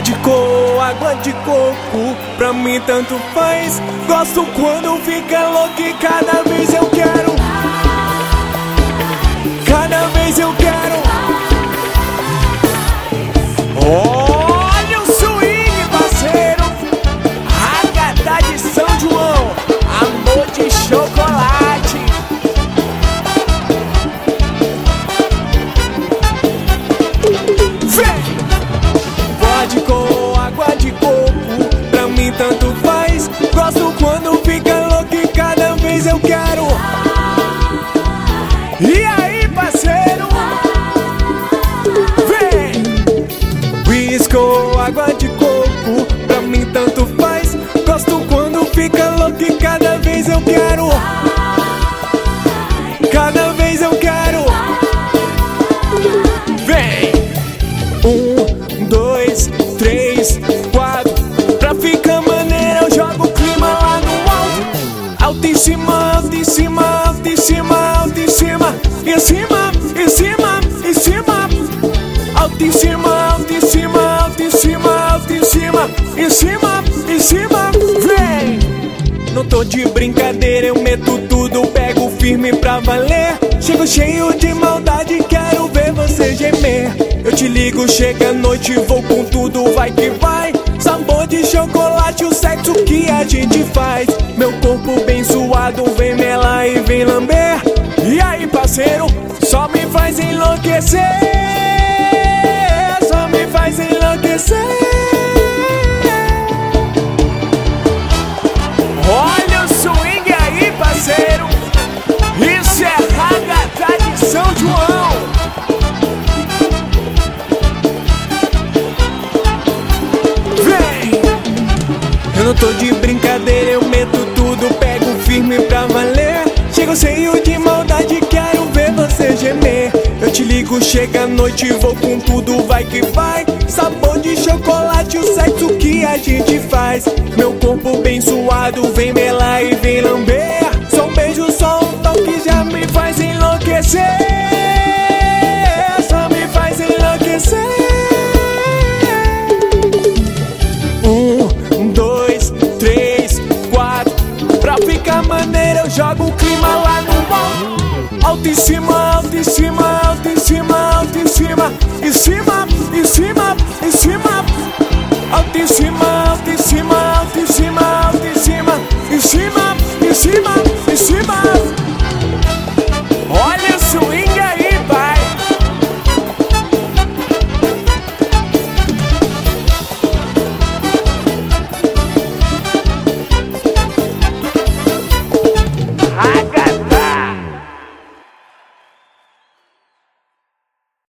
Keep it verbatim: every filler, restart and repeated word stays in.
Vodka, água de coco, pra mim tanto faz. Gosto quando fica louco e cada vez eu quero. Cada vez eu quero. Olha o swing, parceiro. Agatha de São João, amor de chocolate. Vem! Vodka, água de coco, pra mim tanto faz. Gosto quando fica louco e cada vez eu quero. E aí, parceiro? Vem! Whisky, água de coco, pra mim tanto faz. Gosto quando fica louco e cada vez eu quero. Cada vez eu quero. Vem! Um, dois, três, quatro. Pra ficar maneiro eu jogo o clima lá no alto. Alto em cima, alto em cima, alto em cima, alto em cima. Em cima, em cima, em cima. Alto em cima, alto em cima, alto em cima, alto em cima. Em cima, em cima, vem! Não tô de brincadeira, eu meto tudo, pego firme pra valer. Chego cheio de maldade, quero ver você gemer. Eu te ligo, chega a noite, vou com tudo, vai que vai. Sabor de chocolate, o sexo que a gente faz. Meu corpo bem suado, vem melar e vem lamber. E aí, parceiro, só me faz enlouquecer. Só me faz enlouquecer. Olha o swing aí, parceiro. Isso é Agatha de São João. Vem! Eu não tô de brincadeira, eu meto tudo, pego firme pra valer. Chego cheio de maldade, quero ver você gemer. Eu te ligo, chega a noite, vou com tudo, vai que vai. Sabor de chocolate, o sexo que a gente faz. Meu corpo bem suado, vem melar e vem lamber. Só um beijo, só um toque já me faz enlouquecer. Só me faz enlouquecer. Um, dois, três, quatro. Pra ficar maneiro eu jogo o clima lá no alto. Alto em cima, alto em cima, alto em cima, alto em cima, em cima.